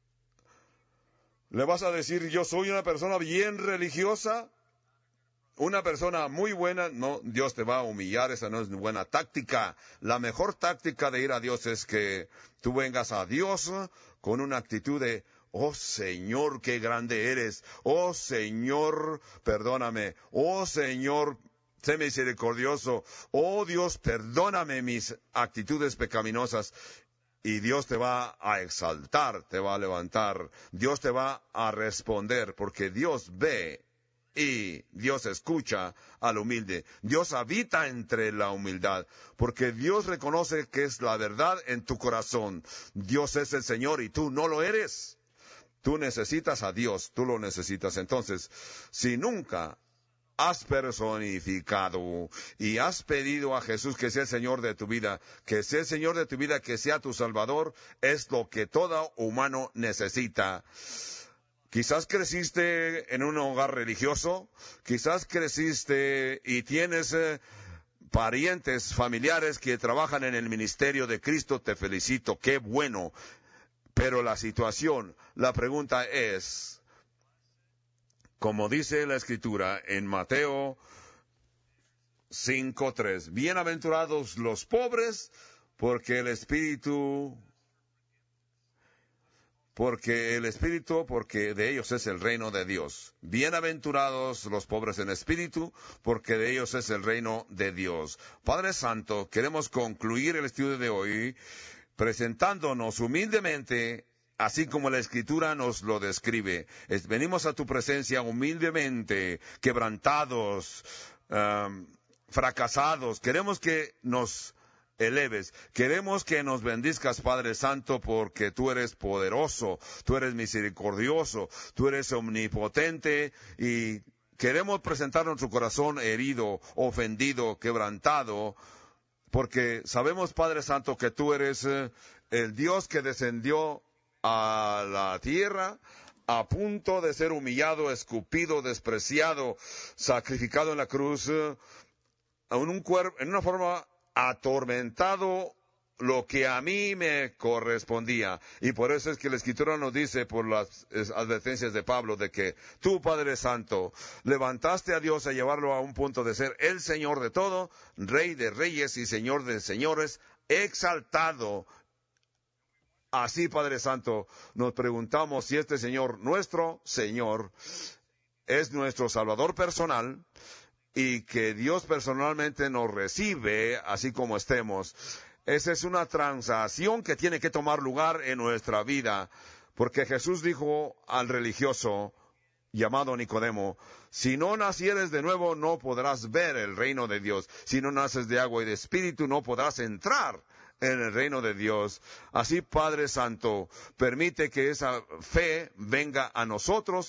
le vas a decir, yo soy una persona bien religiosa, una persona muy buena. No, Dios te va a humillar, esa no es buena táctica. La mejor táctica de ir a Dios es que tú vengas a Dios con una actitud de, oh Señor, qué grande eres, oh Señor, perdóname, oh Señor, sé misericordioso. Oh Dios, perdóname mis actitudes pecaminosas. Y Dios te va a exaltar, te va a levantar. Dios te va a responder, porque Dios ve y Dios escucha al humilde. Dios habita entre la humildad, porque Dios reconoce que es la verdad en tu corazón. Dios es el Señor y tú no lo eres. Tú necesitas a Dios, tú lo necesitas. Entonces, si nunca has personificado y has pedido a Jesús que sea el Señor de tu vida, que sea el Señor de tu vida, que sea tu Salvador, es lo que todo humano necesita. Quizás creciste en un hogar religioso, quizás creciste y tienes parientes, familiares que trabajan en el ministerio de Cristo. Te felicito, qué bueno. Pero la pregunta es, como dice la Escritura en Mateo 5:3, bienaventurados los pobres, porque de ellos es el reino de Dios. Bienaventurados los pobres en espíritu, porque de ellos es el reino de Dios. Padre Santo, queremos concluir el estudio de hoy presentándonos humildemente, así como la Escritura nos lo describe. Venimos a tu presencia humildemente, quebrantados, fracasados. Queremos que nos eleves. Queremos que nos bendizcas, Padre Santo, porque tú eres poderoso, tú eres misericordioso, tú eres omnipotente y queremos presentar nuestro corazón herido, ofendido, quebrantado, porque sabemos, Padre Santo, que tú eres el Dios que descendió a la tierra a punto de ser humillado, escupido, despreciado, sacrificado en la cruz, en una forma atormentado, lo que a mí me correspondía. Y por eso es que la Escritura nos dice, por las advertencias de Pablo, de que tú, Padre Santo, levantaste a Dios a llevarlo a un punto de ser el Señor de todo, Rey de reyes y Señor de señores, exaltado. Así, Padre Santo, nos preguntamos si este Señor, nuestro Señor, es nuestro Salvador personal, y que Dios personalmente nos recibe así como estemos. Esa es una transacción que tiene que tomar lugar en nuestra vida, porque Jesús dijo al religioso llamado Nicodemo, si no nacieres de nuevo no podrás ver el reino de Dios. Si no naces de agua y de espíritu no podrás entrar en el reino de Dios. Así, Padre Santo, permite que esa fe venga a nosotros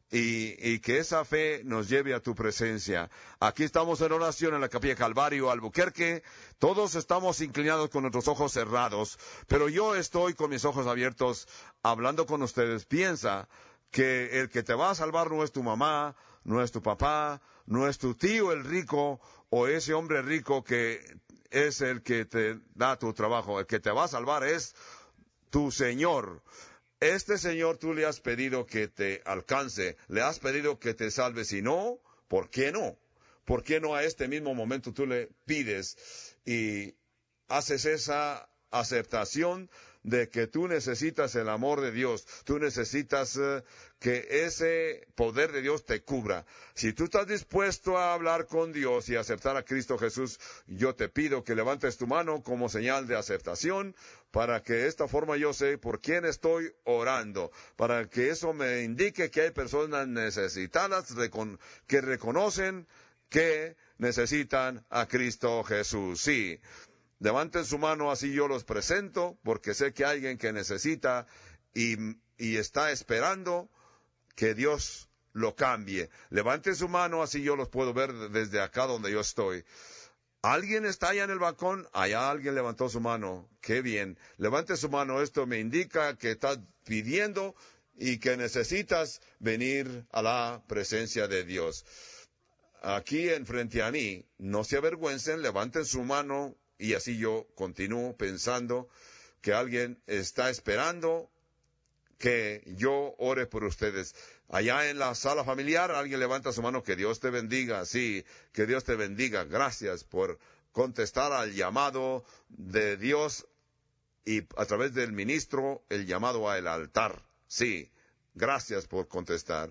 y que esa fe nos lleve a tu presencia. Aquí estamos en oración en la Capilla Calvario, Albuquerque. Todos estamos inclinados con nuestros ojos cerrados, pero yo estoy con mis ojos abiertos hablando con ustedes. Piensa que el que te va a salvar no es tu mamá, no es tu papá, no es tu tío el rico o ese hombre rico que es el que te da tu trabajo. El que te va a salvar es tu Señor. Este Señor tú le has pedido que te alcance, le has pedido que te salve. Si no, ¿por qué no? ¿Por qué no a este mismo momento tú le pides y haces esa aceptación de que tú necesitas el amor de Dios, tú necesitas que ese poder de Dios te cubra? Si tú estás dispuesto a hablar con Dios y aceptar a Cristo Jesús, yo te pido que levantes tu mano como señal de aceptación, para que de esta forma yo sé por quién estoy orando, para que eso me indique que hay personas necesitadas que reconocen que necesitan a Cristo Jesús. Sí. Levanten su mano, así yo los presento, porque sé que hay alguien que necesita y está esperando que Dios lo cambie. Levanten su mano, así yo los puedo ver desde acá donde yo estoy. ¿Alguien está allá en el balcón? Allá alguien levantó su mano. ¡Qué bien! Levante su mano, esto me indica que estás pidiendo y que necesitas venir a la presencia de Dios. Aquí enfrente a mí, no se avergüencen, levanten su mano. Y así yo continúo pensando que alguien está esperando que yo ore por ustedes. Allá en la sala familiar, alguien levanta su mano. Que Dios te bendiga. Sí, que Dios te bendiga. Gracias por contestar al llamado de Dios y a través del ministro, el llamado al altar. Sí, gracias por contestar.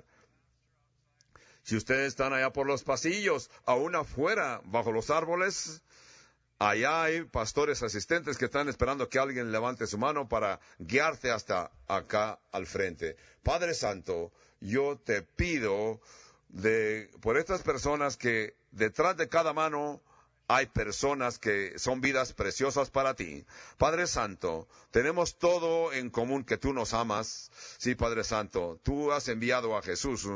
Si ustedes están allá por los pasillos, aún afuera, bajo los árboles, allá hay pastores asistentes que están esperando que alguien levante su mano para guiarte hasta acá al frente. Padre Santo, yo te pido por estas personas que detrás de cada mano hay personas que son vidas preciosas para ti. Padre Santo, tenemos todo en común, que tú nos amas. Sí, Padre Santo, tú has enviado a Jesús,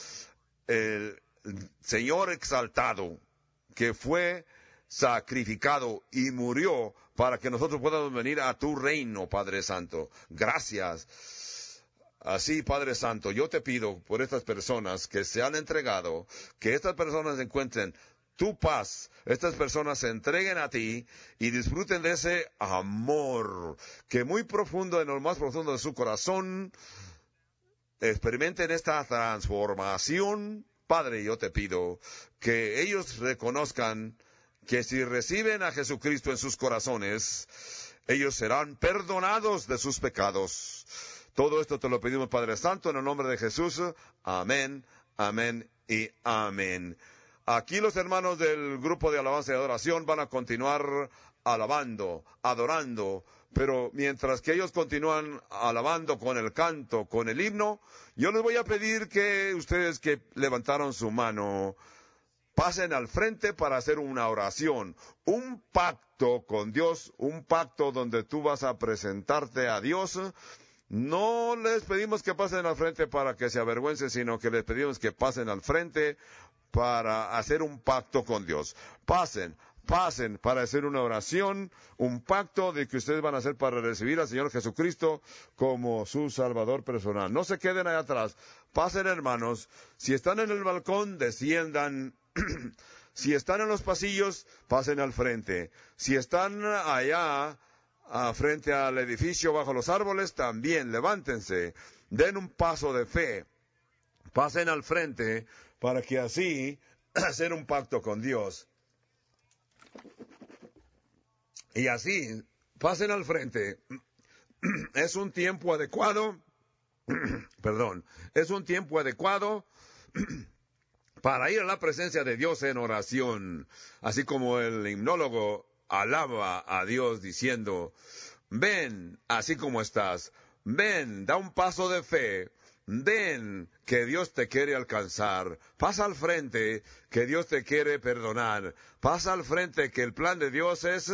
el Señor exaltado, que fue sacrificado y murió para que nosotros podamos venir a tu reino, Padre Santo. Gracias. Así, Padre Santo, yo te pido por estas personas que se han entregado, que estas personas encuentren tu paz, estas personas se entreguen a ti y disfruten de ese amor que muy profundo, en lo más profundo de su corazón, experimenten esta transformación. Padre, yo te pido que ellos reconozcan que si reciben a Jesucristo en sus corazones, ellos serán perdonados de sus pecados. Todo esto te lo pedimos, Padre Santo, en el nombre de Jesús. Amén, amén y amén. Aquí los hermanos del grupo de alabanza y adoración van a continuar alabando, adorando, pero mientras que ellos continúan alabando con el canto, con el himno, yo les voy a pedir que ustedes que levantaron su mano pasen al frente para hacer una oración, un pacto con Dios, un pacto donde tú vas a presentarte a Dios. No les pedimos que pasen al frente para que se avergüencen, sino que les pedimos que pasen al frente para hacer un pacto con Dios. Pasen para hacer una oración, un pacto de que ustedes van a hacer para recibir al Señor Jesucristo como su Salvador personal. No se queden allá atrás. Pasen, hermanos. Si están en el balcón, desciendan. Si están en los pasillos, pasen al frente. Si están allá, frente al edificio bajo los árboles, también levántense. Den un paso de fe. Pasen al frente para que así hacer un pacto con Dios. Y así, pasen al frente. Es un tiempo adecuado, es un tiempo adecuado para ir a la presencia de Dios en oración, así como el himnólogo alaba a Dios diciendo: ven así como estás, ven, da un paso de fe, ven que Dios te quiere alcanzar, pasa al frente que Dios te quiere perdonar, pasa al frente que el plan de Dios es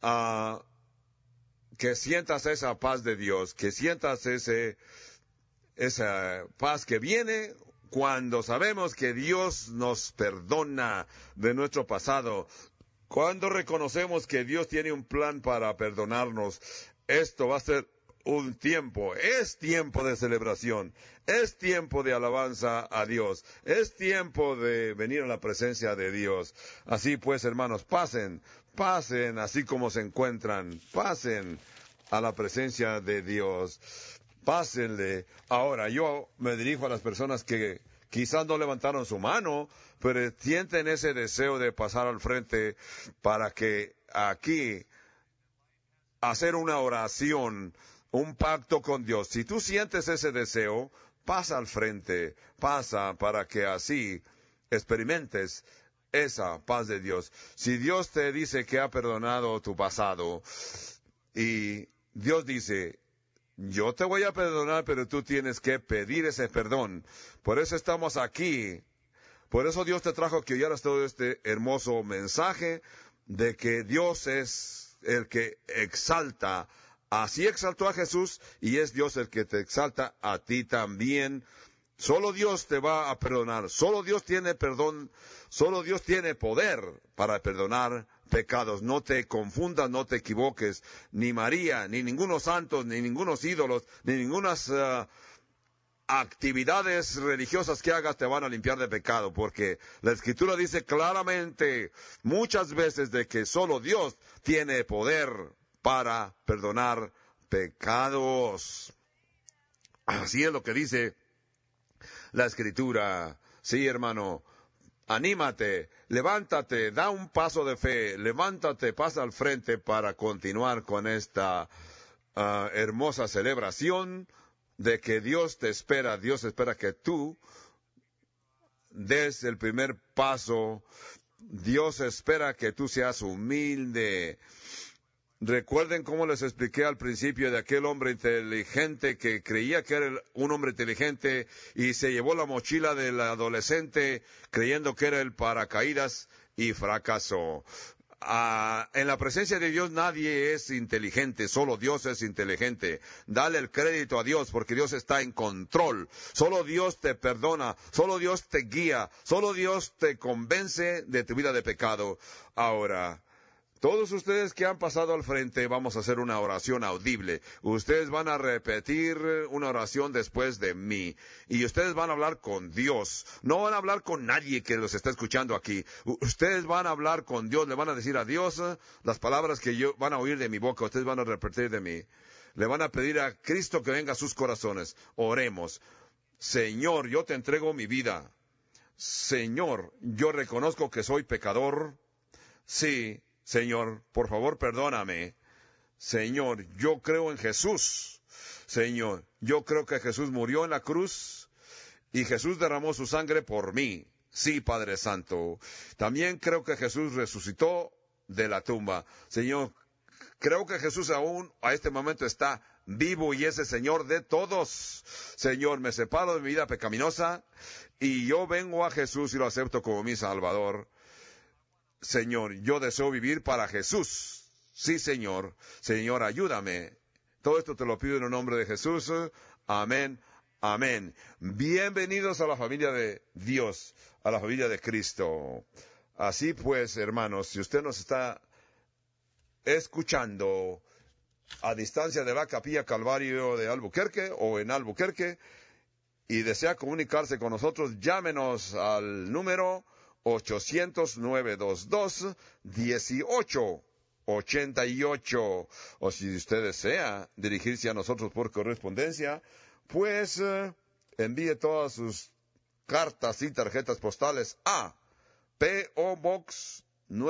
que sientas esa paz de Dios, que sientas ese esa paz que viene cuando sabemos que Dios nos perdona de nuestro pasado, cuando reconocemos que Dios tiene un plan para perdonarnos. Esto va a ser es tiempo de celebración, es tiempo de alabanza a Dios, es tiempo de venir a la presencia de Dios. Así pues, hermanos, pasen así como se encuentran, pasen a la presencia de Dios, pásenle. Ahora, yo me dirijo a las personas que quizás no levantaron su mano, pero sienten ese deseo de pasar al frente para que aquí hacer una oración, un pacto con Dios. Si tú sientes ese deseo, pasa al frente, pasa para que así experimentes esa paz de Dios. Si Dios te dice que ha perdonado tu pasado y Dios dice, yo te voy a perdonar, pero tú tienes que pedir ese perdón. Por eso estamos aquí. Por eso Dios te trajo que oyeras todo este hermoso mensaje de que Dios es el que exalta. Así exaltó a Jesús y es Dios el que te exalta a ti también. Solo Dios te va a perdonar. Solo Dios tiene perdón. Solo Dios tiene poder para perdonar pecados. No te confundas, no te equivoques. Ni María, ni ningunos santos, ni ningunos ídolos, ni ningunas actividades religiosas que hagas te van a limpiar de pecado, porque la Escritura dice claramente muchas veces de que solo Dios tiene poder para perdonar pecados. Así es lo que dice la Escritura. Sí, hermano, anímate, levántate, da un paso de fe, levántate, pasa al frente para continuar con esta hermosa celebración de que Dios te espera. Dios espera que tú des el primer paso. Dios espera que tú seas humilde. Recuerden cómo les expliqué al principio de aquel hombre inteligente que creía que era un hombre inteligente y se llevó la mochila del adolescente creyendo que era el paracaídas y fracasó. En la presencia de Dios nadie es inteligente, solo Dios es inteligente. Dale el crédito a Dios porque Dios está en control. Solo Dios te perdona, solo Dios te guía, solo Dios te convence de tu vida de pecado. Ahora, todos ustedes que han pasado al frente, vamos a hacer una oración audible. Ustedes van a repetir una oración después de mí. Y ustedes van a hablar con Dios. No van a hablar con nadie que los está escuchando aquí. Ustedes van a hablar con Dios. Le van a decir a Dios las palabras que van a oír de mi boca. Ustedes van a repetir de mí. Le van a pedir a Cristo que venga a sus corazones. Oremos. Señor, yo te entrego mi vida. Señor, yo reconozco que soy pecador. Sí. Señor, por favor, perdóname. Señor, yo creo en Jesús. Señor, yo creo que Jesús murió en la cruz y Jesús derramó su sangre por mí. Sí, Padre Santo. También creo que Jesús resucitó de la tumba. Señor, creo que Jesús aún a este momento está vivo y es el Señor de todos. Señor, me separo de mi vida pecaminosa y yo vengo a Jesús y lo acepto como mi Salvador. Señor, yo deseo vivir para Jesús. Sí, Señor. Señor, ayúdame. Todo esto te lo pido en el nombre de Jesús. Amén. Amén. Bienvenidos a la familia de Dios, a la familia de Cristo. Así pues, hermanos, si usted nos está escuchando a distancia de la Capilla Calvario de Albuquerque o en Albuquerque y desea comunicarse con nosotros, llámenos al número 800-922-1888. O si usted desea dirigirse a nosotros por correspondencia, pues envíe todas sus cartas y tarjetas postales a P.O. Box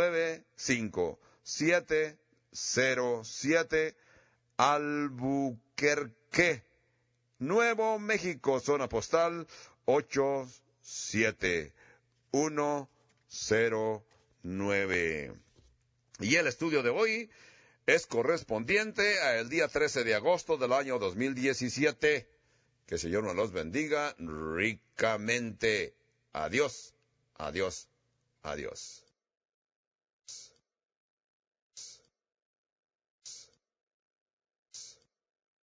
95707 Albuquerque, Nuevo México, zona postal 87109. Y el estudio de hoy es correspondiente al día 13 de agosto del año 2017. Que el Señor nos los bendiga ricamente. Adiós, adiós, adiós.